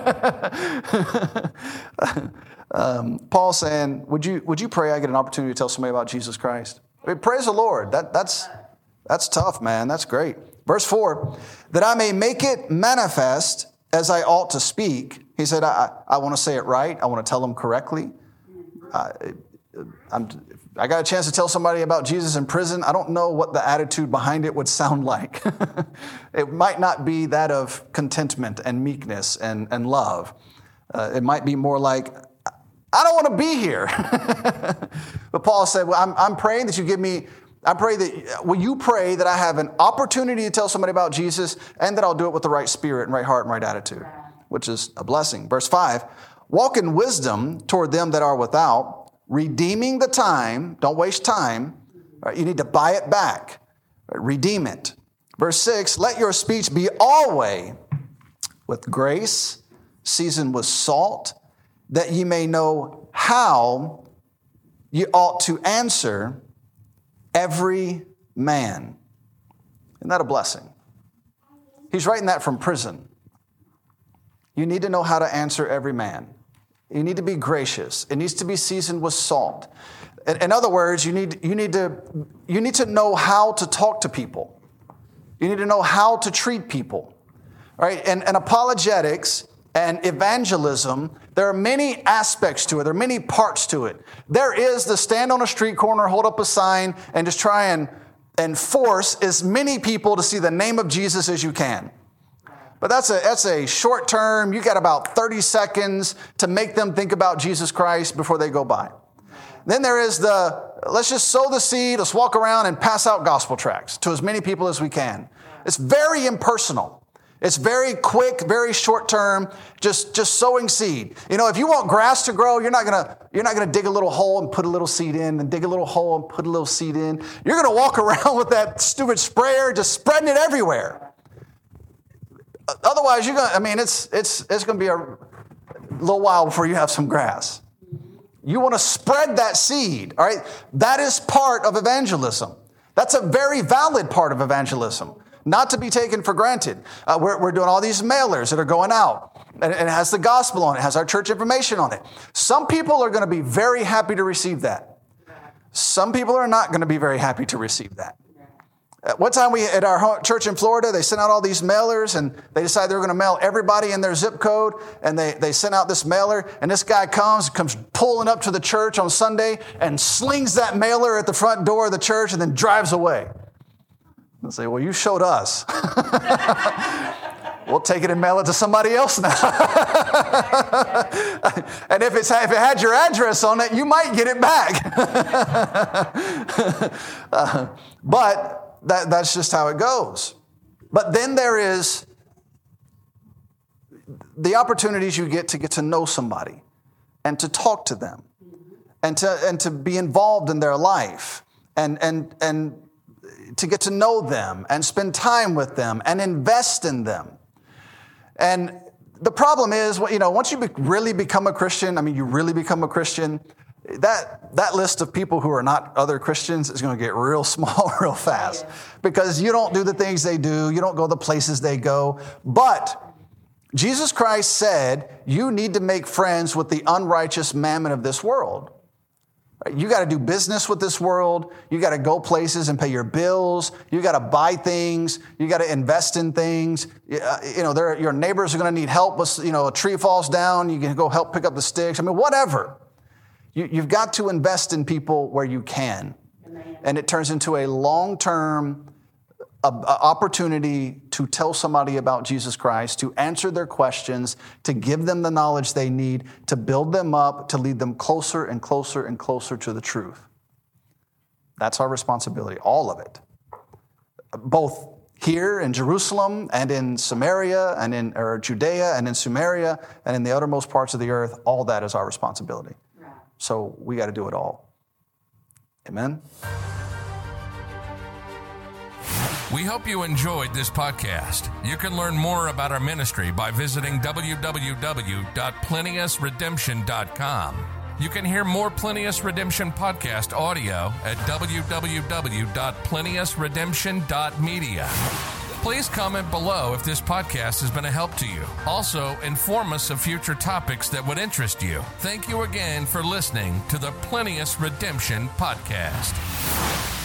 Paul's saying, would you pray I get an opportunity to tell somebody about Jesus Christ? I mean, praise the Lord. That's tough, man. That's great. Verse 4, that I may make it manifest as I ought to speak. He said, I want to say it right. I want to tell them correctly. I got a chance to tell somebody about Jesus in prison. I don't know what the attitude behind it would sound like. It might not be that of contentment and meekness and love. It might be more like, I don't want to be here. But Paul said, well, I'm praying that you give me, will you pray that I have an opportunity to tell somebody about Jesus and that I'll do it with the right spirit and right heart and right attitude, which is a blessing. Verse 5, walk in wisdom toward them that are without, redeeming the time. Don't waste time. You need to buy it back. Redeem it. Verse 6, let your speech be always with grace, seasoned with salt, that ye may know how ye ought to answer every man. Isn't that a blessing? He's writing that from prison. You need to know how to answer every man. You need to be gracious. It needs to be seasoned with salt. In other words, you need to know how to talk to people. You need to know how to treat people. right? And apologetics and evangelism, there are many aspects to it. There are many parts to it. There is the stand on a street corner, hold up a sign, and just try and force as many people to see the name of Jesus as you can. But that's a short term. You got about 30 seconds to make them think about Jesus Christ before they go by. Then there is let's just sow the seed, let's walk around and pass out gospel tracts to as many people as we can. It's very impersonal. It's very quick, very short term, just sowing seed. You know, if you want grass to grow, you're not gonna dig a little hole and put a little seed in, and dig a little hole and put a little seed in. You're gonna walk around with that stupid sprayer, just spreading it everywhere. Otherwise, it's gonna be a little while before you have some grass. You want to spread that seed, all right? That is part of evangelism. That's a very valid part of evangelism. Not to be taken for granted. We're doing all these mailers that are going out. And it has the gospel on it. It has our church information on it. Some people are going to be very happy to receive that. Some people are not going to be very happy to receive that. One time at our church in Florida, they sent out all these mailers, and they decided they were going to mail everybody in their zip code. And they sent out this mailer, and this guy comes pulling up to the church on Sunday and slings that mailer at the front door of the church and then drives away. And say, well, you showed us. We'll take it and mail it to somebody else now. And if it had your address on it, you might get it back. But that's just how it goes. But then there is the opportunities you get to know somebody and to talk to them and to be involved in their life and to get to know them and spend time with them and invest in them. And the problem is, once you really become a Christian, you really become a Christian, that list of people who are not other Christians is going to get real small real fast because you don't do the things they do. You don't go the places they go. But Jesus Christ said, you need to make friends with the unrighteous mammon of this world. You got to do business with this world. You got to go places and pay your bills. You got to buy things. You got to invest in things. Your neighbors are going to need help with, a tree falls down. You can go help pick up the sticks. Whatever. You've got to invest in people where you can. And it turns into a long-term opportunity to tell somebody about Jesus Christ, to answer their questions, to give them the knowledge they need, to build them up, to lead them closer and closer and closer to the truth. That's our responsibility, all of it. Both here in Jerusalem and in Samaria and in Judea and in Samaria and in the uttermost parts of the earth, all that is our responsibility. Right. So we got to do it all. Amen? We hope you enjoyed this podcast. You can learn more about our ministry by visiting www.plenteousredemption.com. You can hear more Plenteous Redemption podcast audio at www.plenteousredemption.media. Please comment below if this podcast has been a help to you. Also, inform us of future topics that would interest you. Thank you again for listening to the Plenteous Redemption podcast.